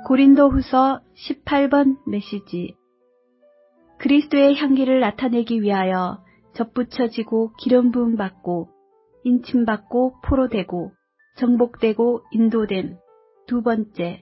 고린도후서 18번 메시지. 그리스도의 향기를 나타내기 위하여 접붙여지고 기름 부음 받고 인침받고 포로되고 정복되고 인도됨. 두 번째.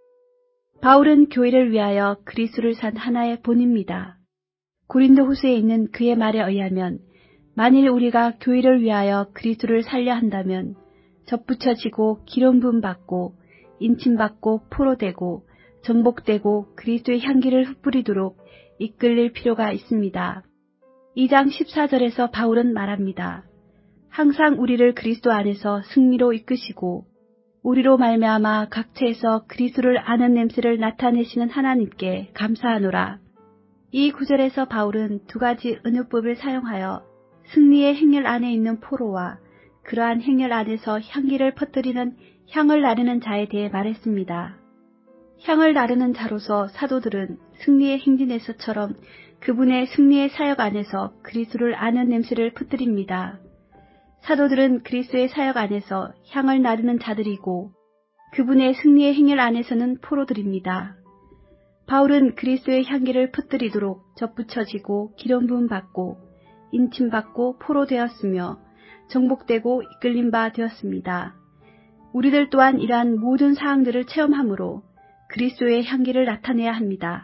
바울은 교회를 위하여 그리스도를 산 하나의 본입니다. 고린도후서에 있는 그의 말에 의하면 만일 우리가 교회를 위하여 그리스도를 살려 한다면 접붙여지고 기름 부음 받고 인침받고 포로되고 정복되고 그리스도의 향기를 흩뿌리도록 이끌릴 필요가 있습니다. 2장 14절에서 바울은 말합니다. 항상 우리를 그리스도 안에서 승리로 이끄시고 우리로 말미암아 각처에서 그리스도를 아는 냄새를 나타내시는 하나님께 감사하노라. 이 구절에서 바울은 두 가지 은유법을 사용하여 승리의 행렬 안에 있는 포로와 그러한 행렬 안에서 향기를 퍼뜨리는 향을 나르는 자에 대해 말했습니다. 향을 나르는 자로서 사도들은 승리의 행진에서처럼 그분의 승리의 사역 안에서 그리스도를 아는 냄새를 퍼뜨립니다. 사도들은 그리스도의 사역 안에서 향을 나르는 자들이고 그분의 승리의 행렬 안에서는 포로들입니다. 바울은 그리스도의 향기를 퍼뜨리도록 접붙여지고 기름 부음 받고 인침받고 포로되었으며 정복되고 이끌림 바 되었습니다. 우리들 또한 이러한 모든 사항들을 체험함으로 그리스도의 향기를 나타내야 합니다.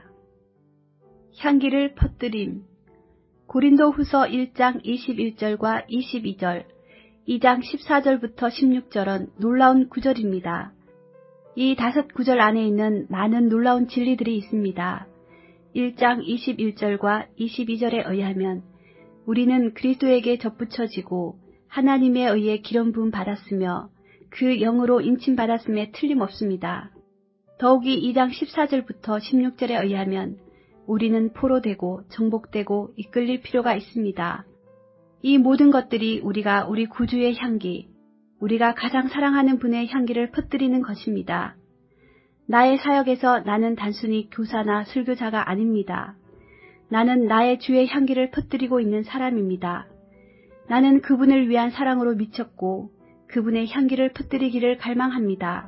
향기를 퍼뜨림. 고린도후서 1장 21절과 22절, 2장 14절부터 16절은 놀라운 구절입니다. 이 5구절 안에 있는 많은 놀라운 진리들이 있습니다. 1장 21절과 22절에 의하면 우리는 그리스도에게 접붙여지고 하나님에 의해 기름 부음 받았으며 그 영으로 인침받았음에 틀림없습니다. 더욱이 2장 14절부터 16절에 의하면 우리는 포로되고 정복되고 이끌릴 필요가 있습니다. 이 모든 것들이 우리가 우리 구주의 향기, 우리가 가장 사랑하는 분의 향기를 퍼뜨리는 것입니다. 나의 사역에서 나는 단순히 교사나 설교자가 아닙니다. 나는 나의 주의 향기를 퍼뜨리고 있는 사람입니다. 나는 그분을 위한 사랑으로 미쳤고 그분의 향기를 퍼뜨리기를 갈망합니다.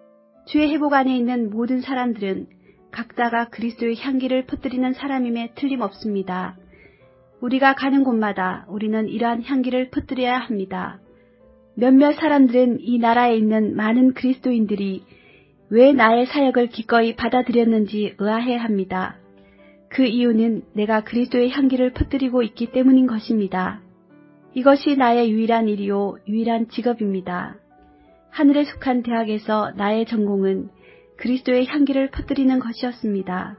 주의 회복 안에 있는 모든 사람들은 각자가 그리스도의 향기를 퍼뜨리는 사람임에 틀림없습니다. 우리가 가는 곳마다 우리는 이러한 향기를 퍼뜨려야 합니다. 몇몇 사람들은 이 나라에 있는 많은 그리스도인들이 왜 나의 사역을 기꺼이 받아들였는지 의아해합니다. 그 이유는 내가 그리스도의 향기를 퍼뜨리고 있기 때문인 것입니다. 이것이 나의 유일한 일이요 유일한 직업입니다. 하늘에 속한 대학에서 나의 전공은 그리스도의 향기를 퍼뜨리는 것이었습니다.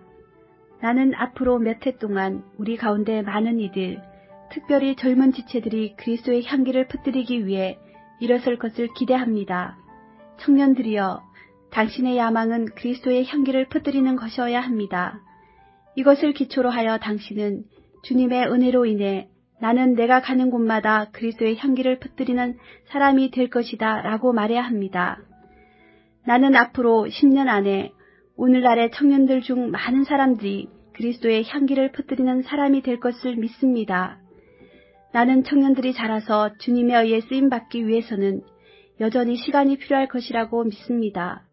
나는 앞으로 몇 해 동안 우리 가운데 많은 이들, 특별히 젊은 지체들이 그리스도의 향기를 퍼뜨리기 위해 일어설 것을 기대합니다. 청년들이여, 당신의 야망은 그리스도의 향기를 퍼뜨리는 것이어야 합니다. 이것을 기초로 하여 당신은 주님의 은혜로 인해 나는 내가 가는 곳마다 그리스도의 향기를 퍼뜨리는 사람이 될 것이다 라고 말해야 합니다. 나는 앞으로 10년 안에 오늘날의 청년들 중 많은 사람들이 그리스도의 향기를 퍼뜨리는 사람이 될 것을 믿습니다. 나는 청년들이 자라서 주님에 의해 쓰임받기 위해서는 여전히 시간이 필요할 것이라고 믿습니다.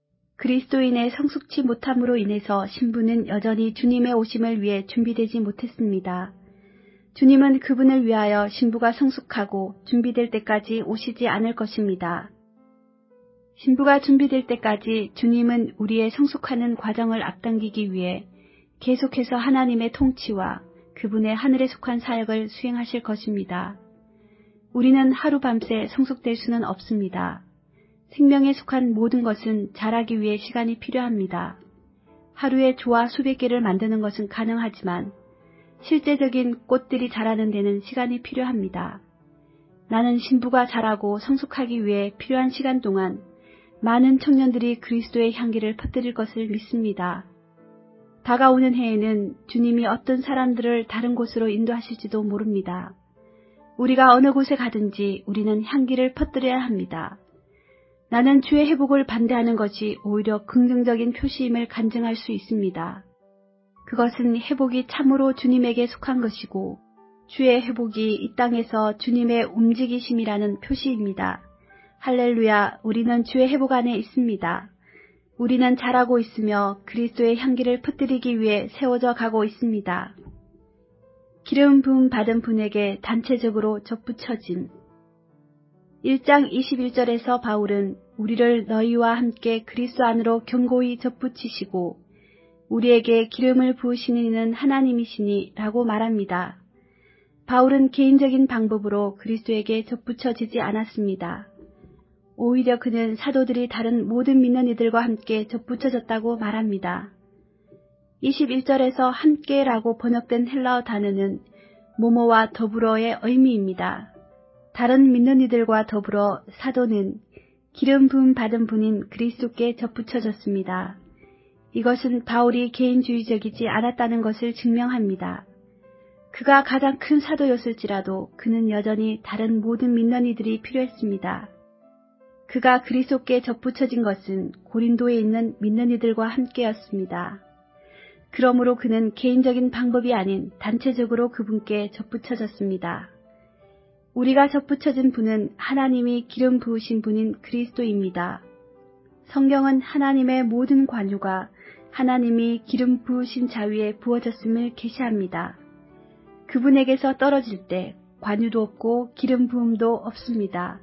그리스도인의 성숙치 못함으로 인해서 신부는 여전히 주님의 오심을 위해 준비되지 못했습니다. 주님은 그분을 위하여 신부가 성숙하고 준비될 때까지 오시지 않을 것입니다. 신부가 준비될 때까지 주님은 우리의 성숙하는 과정을 앞당기기 위해 계속해서 하나님의 통치와 그분의 하늘에 속한 사역을 수행하실 것입니다. 우리는 하루밤새 성숙될 수는 없습니다. 생명에 속한 모든 것은 자라기 위해 시간이 필요합니다. 하루에 조화 수백 개를 만드는 것은 가능하지만 실제적인 꽃들이 자라는 데는 시간이 필요합니다. 나는 신부가 자라고 성숙하기 위해 필요한 시간 동안 많은 청년들이 그리스도의 향기를 퍼뜨릴 것을 믿습니다. 다가오는 해에는 주님이 어떤 사람들을 다른 곳으로 인도하실지도 모릅니다. 우리가 어느 곳에 가든지 우리는 향기를 퍼뜨려야 합니다. 나는 주의 회복을 반대하는 것이 오히려 긍정적인 표시임을 간증할 수 있습니다. 그것은 회복이 참으로 주님에게 속한 것이고 주의 회복이 이 땅에서 주님의 움직이심이라는 표시입니다. 할렐루야, 우리는 주의 회복 안에 있습니다. 우리는 자라고 있으며 그리스도의 향기를 퍼뜨리기 위해 세워져 가고 있습니다. 기름 부음 받은 분에게 단체적으로 접붙여짐. 1장 21절에서 바울은 우리를 너희와 함께 그리스도 안으로 견고히 접붙이시고 우리에게 기름을 부으시는 이는 하나님이시니 라고 말합니다. 바울은 개인적인 방법으로 그리스도에게 접붙여지지 않았습니다. 오히려 그는 사도들이 다른 모든 믿는 이들과 함께 접붙여졌다고 말합니다. 21절에서 함께라고 번역된 헬라어 단어는 모모와 더불어의 의미입니다. 다른 믿는 이들과 더불어 사도는 기름 부음 받은 분인 그리스도께 접붙여졌습니다. 이것은 바울이 개인주의적이지 않았다는 것을 증명합니다. 그가 가장 큰 사도였을지라도 그는 여전히 다른 모든 믿는 이들이 필요했습니다. 그가 그리스도께 접붙여진 것은 고린도에 있는 믿는 이들과 함께였습니다. 그러므로 그는 개인적인 방법이 아닌 단체적으로 그분께 접붙여졌습니다. 우리가 접붙여진 분은 하나님이 기름 부으신 분인 그리스도입니다. 성경은 하나님의 모든 관유가 하나님이 기름 부으신 자 위에 부어졌음을 계시합니다. 그분에게서 떨어질 때 관유도 없고 기름 부음도 없습니다.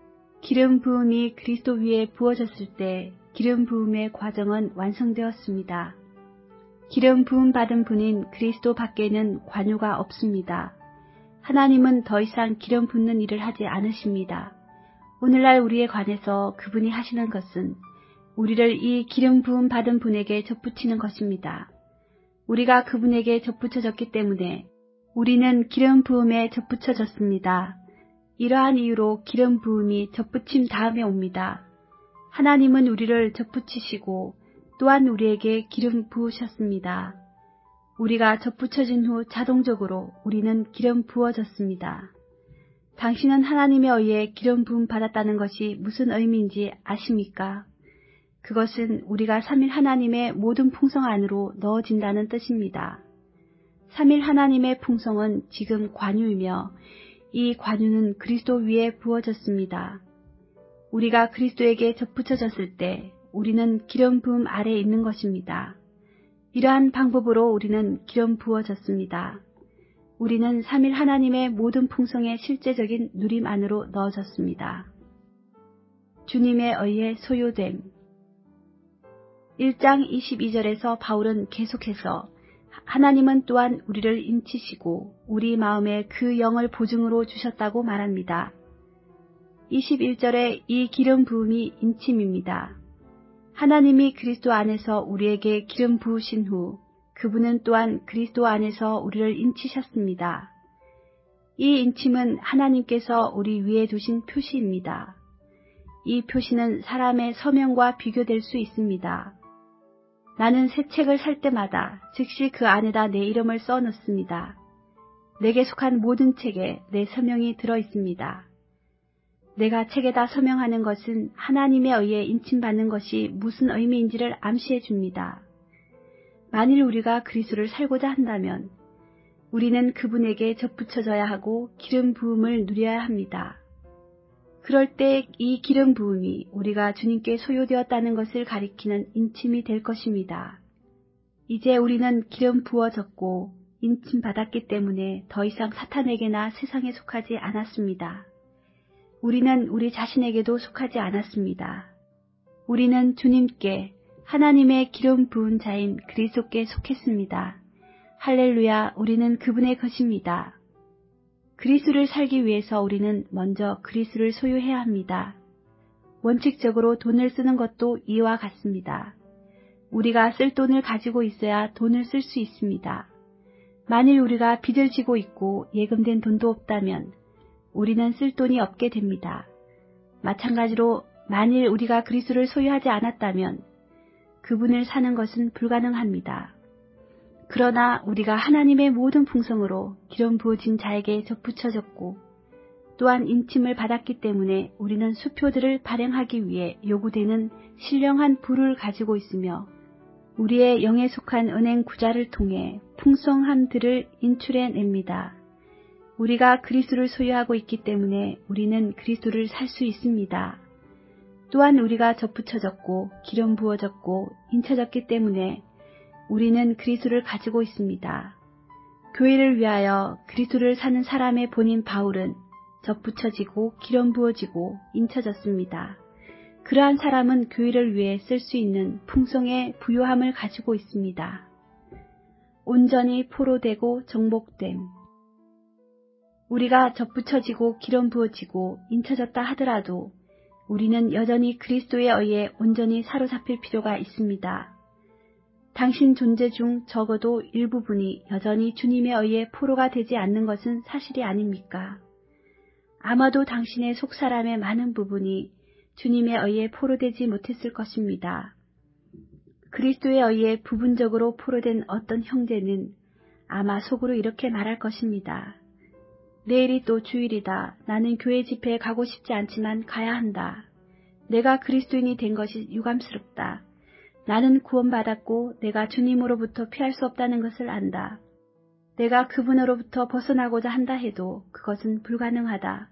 기름 부음이 그리스도 위에 부어졌을 때 기름 부음의 과정은 완성되었습니다. 기름 부음 받은 분인 그리스도 밖에는 관유가 없습니다. 하나님은 더 이상 기름 붓는 일을 하지 않으십니다. 오늘날 우리에 관해서 그분이 하시는 것은 우리를 이 기름 부음 받은 분에게 접붙이는 것입니다. 우리가 그분에게 접붙여졌기 때문에 우리는 기름 부음에 접붙여졌습니다. 이러한 이유로 기름 부음이 접붙임 다음에 옵니다. 하나님은 우리를 접붙이시고 또한 우리에게 기름 부으셨습니다. 우리가 접붙여진 후 자동적으로 우리는 기름 부어졌습니다. 당신은 하나님에 의해 기름 부음 받았다는 것이 무슨 의미인지 아십니까? 그것은 우리가 삼위 하나님의 모든 풍성 안으로 넣어진다는 뜻입니다. 삼위 하나님의 풍성은 지금 관유이며 이 관유는 그리스도 위에 부어졌습니다. 우리가 그리스도에게 접붙여졌을 때 우리는 기름 부음 아래에 있는 것입니다. 이러한 방법으로 우리는 기름 부어졌습니다. 우리는 삼위 하나님의 모든 풍성의 실제적인 누림 안으로 넣어졌습니다. 주님에 의해 소유됨. 1장 22절에서 바울은 계속해서 하나님은 또한 우리를 인치시고 우리 마음에 그 영을 보증으로 주셨다고 말합니다. 21절에 이 기름 부음이 인침입니다. 하나님이 그리스도 안에서 우리에게 기름 부으신 후 그분은 또한 그리스도 안에서 우리를 인치셨습니다. 이 인침은 하나님께서 우리 위에 두신 표시입니다. 이 표시는 사람의 서명과 비교될 수 있습니다. 나는 새 책을 살 때마다 즉시 그 안에다 내 이름을 써 넣습니다. 내게 속한 모든 책에 내 서명이 들어 있습니다. 내가 책에다 서명하는 것은 하나님에 의해 인침받는 것이 무슨 의미인지를 암시해 줍니다. 만일 우리가 그리스도를 살고자 한다면 우리는 그분에게 접붙여져야 하고 기름 부음을 누려야 합니다. 그럴 때 이 기름 부음이 우리가 주님께 소유되었다는 것을 가리키는 인침이 될 것입니다. 이제 우리는 기름 부어졌고 인침 받았기 때문에 더 이상 사탄에게나 세상에 속하지 않았습니다. 우리는 우리 자신에게도 속하지 않았습니다. 우리는 주님께 하나님의 기름 부은 자인 그리스도께 속했습니다. 할렐루야, 우리는 그분의 것입니다. 그리스도를 살기 위해서 우리는 먼저 그리스도를 소유해야 합니다. 원칙적으로 돈을 쓰는 것도 이와 같습니다. 우리가 쓸 돈을 가지고 있어야 돈을 쓸 수 있습니다. 만일 우리가 빚을 지고 있고 예금된 돈도 없다면 우리는 쓸 돈이 없게 됩니다. 마찬가지로 만일 우리가 그리스도를 소유하지 않았다면 그분을 사는 것은 불가능합니다. 그러나 우리가 하나님의 모든 풍성으로 기름 부어진 자에게 접붙여졌고 또한 인침을 받았기 때문에 우리는 수표들을 발행하기 위해 요구되는 신령한 부를 가지고 있으며 우리의 영에 속한 은행 구자를 통해 풍성함들을 인출해냅니다. 우리가 그리스도를 소유하고 있기 때문에 우리는 그리스도를 살 수 있습니다. 또한 우리가 접붙여졌고 기름 부어졌고 인쳐졌기 때문에 우리는 그리스도를 가지고 있습니다. 교회를 위하여 그리스도를 사는 사람의 본인 바울은 접붙여지고 기름 부어지고 인쳐졌습니다. 그러한 사람은 교회를 위해 쓸 수 있는 풍성의 부요함을 가지고 있습니다. 온전히 포로되고 정복됨. 우리가 접붙여지고 기름 부어지고 인쳐졌다 하더라도 우리는 여전히 그리스도에 의해 온전히 사로잡힐 필요가 있습니다. 당신 존재 중 적어도 일부분이 여전히 주님에 의해 포로가 되지 않는 것은 사실이 아닙니까? 아마도 당신의 속사람의 많은 부분이 주님에 의해 포로되지 못했을 것입니다. 그리스도에 의해 부분적으로 포로된 어떤 형제는 아마 속으로 이렇게 말할 것입니다. 내일이 또 주일이다. 나는 교회 집회에 가고 싶지 않지만 가야 한다. 내가 그리스도인이 된 것이 유감스럽다. 나는 구원받았고 내가 주님으로부터 피할 수 없다는 것을 안다. 내가 그분으로부터 벗어나고자 한다 해도 그것은 불가능하다.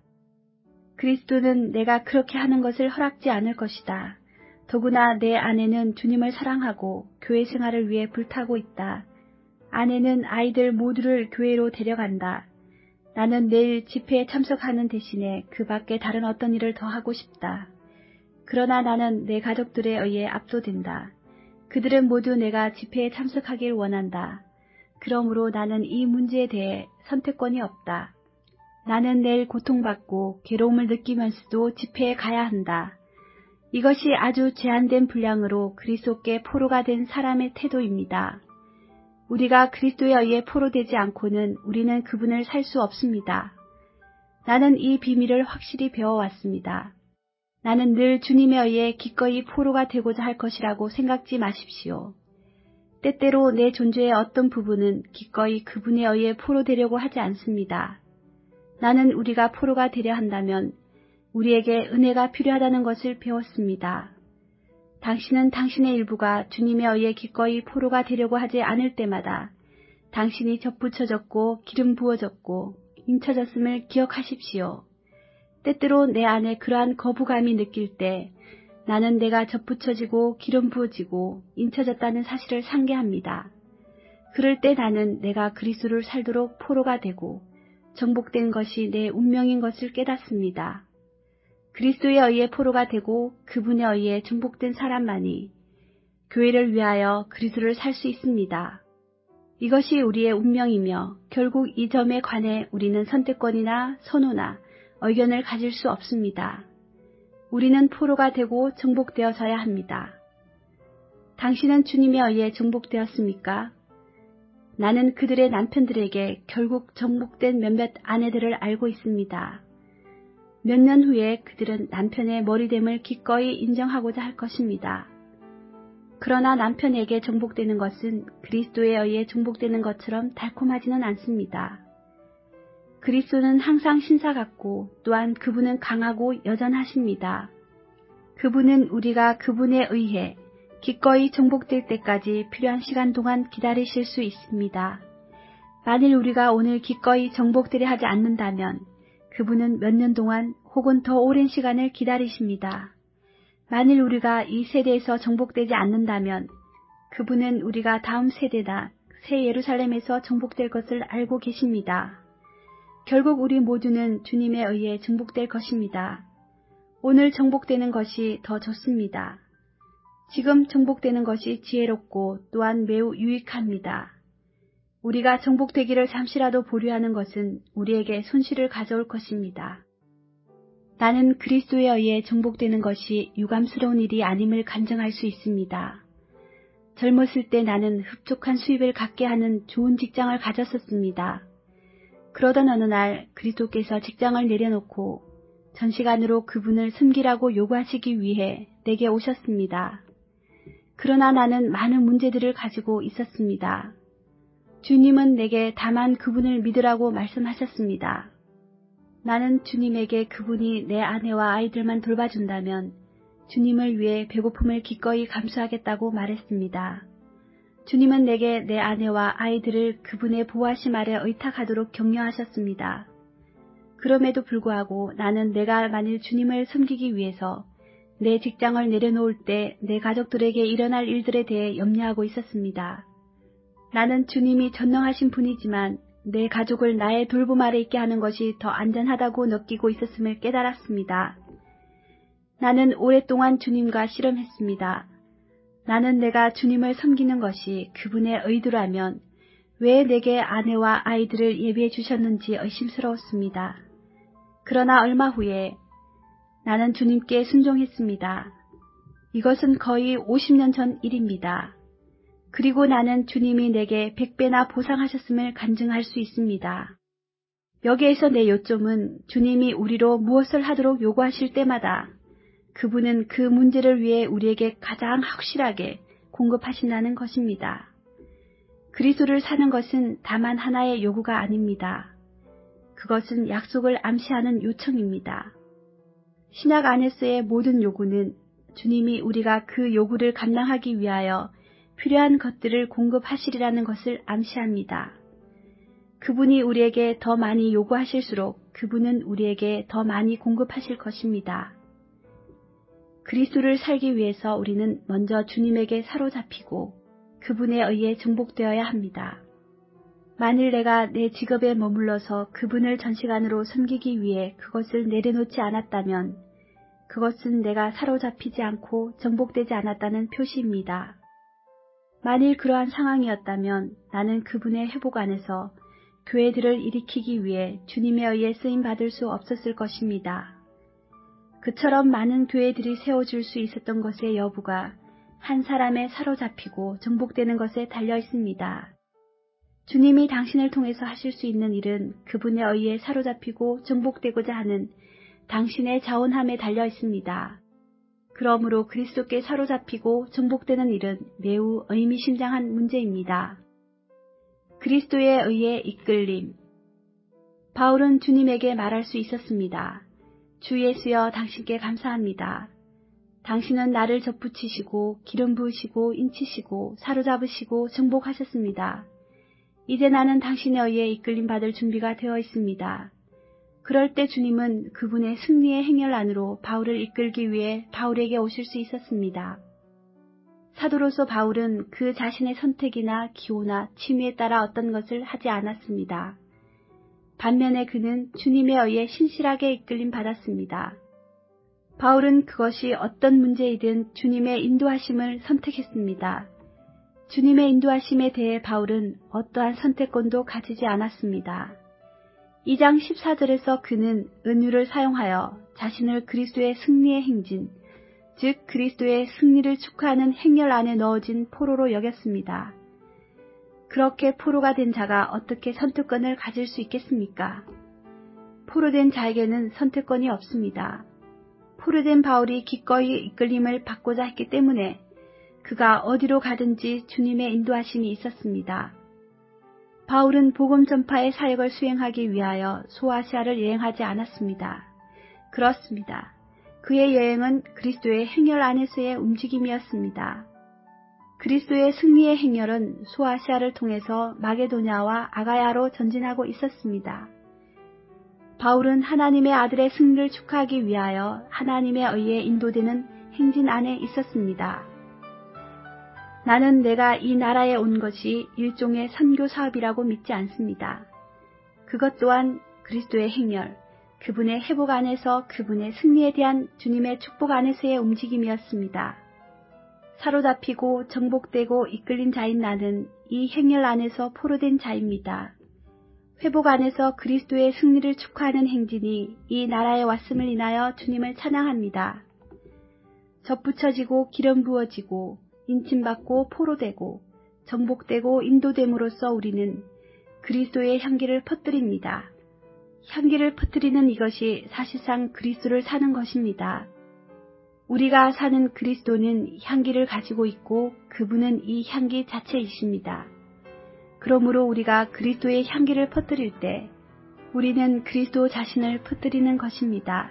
그리스도는 내가 그렇게 하는 것을 허락지 않을 것이다. 더구나 내 아내는 주님을 사랑하고 교회 생활을 위해 불타고 있다. 아내는 아이들 모두를 교회로 데려간다. 나는 내일 집회에 참석하는 대신에 그 밖에 다른 어떤 일을 더 하고 싶다. 그러나 나는 내 가족들에 의해 압도된다. 그들은 모두 내가 집회에 참석하길 원한다. 그러므로 나는 이 문제에 대해 선택권이 없다. 나는 내일 고통받고 괴로움을 느끼면서도 집회에 가야 한다. 이것이 아주 제한된 분량으로 그리스도께 포로가 된 사람의 태도입니다. 우리가 그리스도에 의해 포로되지 않고는 우리는 그분을 살 수 없습니다. 나는 이 비밀을 확실히 배워왔습니다. 나는 늘 주님에 의해 기꺼이 포로가 되고자 할 것이라고 생각지 마십시오. 때때로 내 존재의 어떤 부분은 기꺼이 그분에 의해 포로되려고 하지 않습니다. 나는 우리가 포로가 되려 한다면 우리에게 은혜가 필요하다는 것을 배웠습니다. 당신은 당신의 일부가 주님에 의해 기꺼이 포로가 되려고 하지 않을 때마다 당신이 접붙여졌고 기름 부어졌고 인쳐졌음을 기억하십시오. 때때로 내 안에 그러한 거부감이 느낄 때 나는 내가 접붙여지고 기름 부어지고 인쳐졌다는 사실을 상기합니다. 그럴 때 나는 내가 그리스도를 살도록 포로가 되고 정복된 것이 내 운명인 것을 깨닫습니다. 그리스도에 의해 포로가 되고 그분에 의해 정복된 사람만이 교회를 위하여 그리스도를 살 수 있습니다. 이것이 우리의 운명이며 결국 이 점에 관해 우리는 선택권이나 선호나 의견을 가질 수 없습니다. 우리는 포로가 되고 정복되어서야 합니다. 당신은 주님에 의해 정복되었습니까? 나는 그들의 남편들에게 결국 정복된 몇몇 아내들을 알고 있습니다. 몇 년 후에 그들은 남편의 머리됨을 기꺼이 인정하고자 할 것입니다. 그러나 남편에게 정복되는 것은 그리스도에 의해 정복되는 것처럼 달콤하지는 않습니다. 그리스도는 항상 신사 같고 또한 그분은 강하고 여전하십니다. 그분은 우리가 그분에 의해 기꺼이 정복될 때까지 필요한 시간 동안 기다리실 수 있습니다. 만일 우리가 오늘 기꺼이 정복되려 하지 않는다면 그분은 몇 년 동안 혹은 더 오랜 시간을 기다리십니다. 만일 우리가 이 세대에서 정복되지 않는다면 그분은 우리가 다음 세대다 새 예루살렘에서 정복될 것을 알고 계십니다. 결국 우리 모두는 주님에 의해 정복될 것입니다. 오늘 정복되는 것이 더 좋습니다. 지금 정복되는 것이 지혜롭고 또한 매우 유익합니다. 우리가 정복되기를 잠시라도 보류하는 것은 우리에게 손실을 가져올 것입니다. 나는 그리스도에 의해 정복되는 것이 유감스러운 일이 아님을 간증할 수 있습니다. 젊었을 때 나는 흡족한 수입을 갖게 하는 좋은 직장을 가졌었습니다. 그러던 어느 날 그리스도께서 직장을 내려놓고 전시간으로 그분을 섬기라고 요구하시기 위해 내게 오셨습니다. 그러나 나는 많은 문제들을 가지고 있었습니다. 주님은 내게 다만 그분을 믿으라고 말씀하셨습니다. 나는 주님에게 그분이 내 아내와 아이들만 돌봐준다면 주님을 위해 배고픔을 기꺼이 감수하겠다고 말했습니다. 주님은 내게 내 아내와 아이들을 그분의 보호하심 아래 의탁하도록 격려하셨습니다. 그럼에도 불구하고 나는 내가 만일 주님을 섬기기 위해서 내 직장을 내려놓을 때 내 가족들에게 일어날 일들에 대해 염려하고 있었습니다. 나는 주님이 전능하신 분이지만 내 가족을 나의 돌봄 아래 있게 하는 것이 더 안전하다고 느끼고 있었음을 깨달았습니다. 나는 오랫동안 주님과 씨름했습니다. 나는 내가 주님을 섬기는 것이 그분의 의도라면 왜 내게 아내와 아이들을 예비해 주셨는지 의심스러웠습니다. 그러나 얼마 후에 나는 주님께 순종했습니다. 이것은 거의 50년 전 일입니다. 그리고 나는 주님이 내게 100배나 보상하셨음을 간증할 수 있습니다. 여기에서 내 요점은 주님이 우리로 무엇을 하도록 요구하실 때마다 그분은 그 문제를 위해 우리에게 가장 확실하게 공급하신다는 것입니다. 그리스도를 사는 것은 다만 하나의 요구가 아닙니다. 그것은 약속을 암시하는 요청입니다. 신약 안에서의 모든 요구는 주님이 우리가 그 요구를 감당하기 위하여 필요한 것들을 공급하시리라는 것을 암시합니다. 그분이 우리에게 더 많이 요구하실수록 그분은 우리에게 더 많이 공급하실 것입니다. 그리스도를 살기 위해서 우리는 먼저 주님에게 사로잡히고 그분에 의해 정복되어야 합니다. 만일 내가 내 직업에 머물러서 그분을 전시간으로 섬기기 위해 그것을 내려놓지 않았다면 그것은 내가 사로잡히지 않고 정복되지 않았다는 표시입니다. 만일 그러한 상황이었다면 나는 그분의 회복 안에서 교회들을 일으키기 위해 주님에 의해 쓰임받을 수 없었을 것입니다. 그처럼 많은 교회들이 세워질 수 있었던 것의 여부가 한 사람의 사로잡히고 정복되는 것에 달려 있습니다. 주님이 당신을 통해서 하실 수 있는 일은 그분에 의해 사로잡히고 정복되고자 하는 당신의 자원함에 달려 있습니다. 그러므로 그리스도께 사로잡히고 정복되는 일은 매우 의미심장한 문제입니다. 그리스도에 의해 이끌림. 바울은 주님에게 말할 수 있었습니다. 주 예수여 당신께 감사합니다. 당신은 나를 접붙이시고 기름 부으시고 인치시고 사로잡으시고 정복하셨습니다. 이제 나는 당신에 의해 이끌림 받을 준비가 되어 있습니다. 그럴 때 주님은 그분의 승리의 행렬 안으로 바울을 이끌기 위해 바울에게 오실 수 있었습니다. 사도로서 바울은 그 자신의 선택이나 기호나 취미에 따라 어떤 것을 하지 않았습니다. 반면에 그는 주님에 의해 신실하게 이끌림 받았습니다. 바울은 그것이 어떤 문제이든 주님의 인도하심을 선택했습니다. 주님의 인도하심에 대해 바울은 어떠한 선택권도 가지지 않았습니다. 2장 14절에서 그는 은유를 사용하여 자신을 그리스도의 승리의 행진, 즉 그리스도의 승리를 축하하는 행렬 안에 넣어진 포로로 여겼습니다. 그렇게 포로가 된 자가 어떻게 선택권을 가질 수 있겠습니까? 포로된 자에게는 선택권이 없습니다. 포로된 바울이 기꺼이 이끌림을 받고자 했기 때문에 그가 어디로 가든지 주님의 인도하심이 있었습니다. 바울은 복음 전파의 사역을 수행하기 위하여 소아시아를 여행하지 않았습니다. 그렇습니다. 그의 여행은 그리스도의 행렬 안에서의 움직임이었습니다. 그리스도의 승리의 행렬은 소아시아를 통해서 마게도냐와 아가야로 전진하고 있었습니다. 바울은 하나님의 아들의 승리를 축하하기 위하여 하나님에 의해 인도되는 행진 안에 있었습니다. 나는 내가 이 나라에 온 것이 일종의 선교 사업이라고 믿지 않습니다. 그것 또한 그리스도의 행렬, 그분의 회복 안에서 그분의 승리에 대한 주님의 축복 안에서의 움직임이었습니다. 사로잡히고 정복되고 이끌린 자인 나는 이 행렬 안에서 포로된 자입니다. 회복 안에서 그리스도의 승리를 축하하는 행진이 이 나라에 왔음을 인하여 주님을 찬양합니다. 접붙여지고 기름 부어지고 인침받고 포로되고 정복되고 인도됨으로써 우리는 그리스도의 향기를 퍼뜨립니다. 향기를 퍼뜨리는 이것이 사실상 그리스도를 사는 것입니다. 우리가 사는 그리스도는 향기를 가지고 있고 그분은 이 향기 자체이십니다. 그러므로 우리가 그리스도의 향기를 퍼뜨릴 때 우리는 그리스도 자신을 퍼뜨리는 것입니다.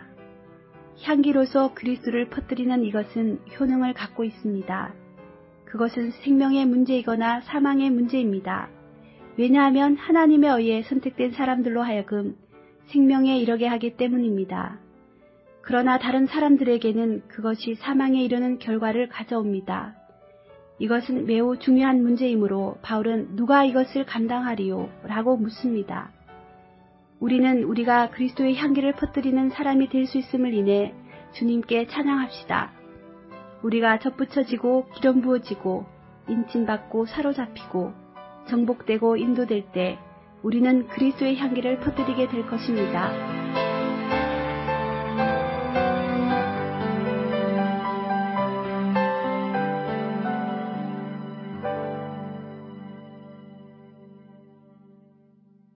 향기로서 그리스도를 퍼뜨리는 이것은 효능을 갖고 있습니다. 그것은 생명의 문제이거나 사망의 문제입니다. 왜냐하면 하나님에 의해 선택된 사람들로 하여금 생명에 이르게 하기 때문입니다. 그러나 다른 사람들에게는 그것이 사망에 이르는 결과를 가져옵니다. 이것은 매우 중요한 문제이므로 바울은 누가 이것을 감당하리요? 라고 묻습니다. 우리는 우리가 그리스도의 향기를 퍼뜨리는 사람이 될 수 있음을 인해 주님께 찬양합시다. 우리가 접붙여지고 기름 부어지고 인침받고 사로잡히고 정복되고 인도될 때 우리는 그리스도의 향기를 퍼뜨리게 될 것입니다.